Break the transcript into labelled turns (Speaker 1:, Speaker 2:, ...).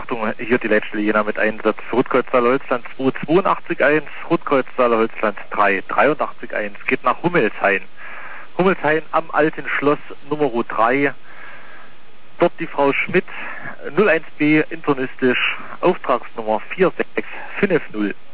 Speaker 1: Achtung, hier die letzte Jena mit Einsatz. Rotkreuzsaale Holzland 282.1, Rotkreuzsaale Holzland 383.1. Geht nach Hummelshain. Hummelshain am Alten Schloss Nummer 3. Dort die Frau Schmidt, 01B, internistisch, Auftragsnummer 4650.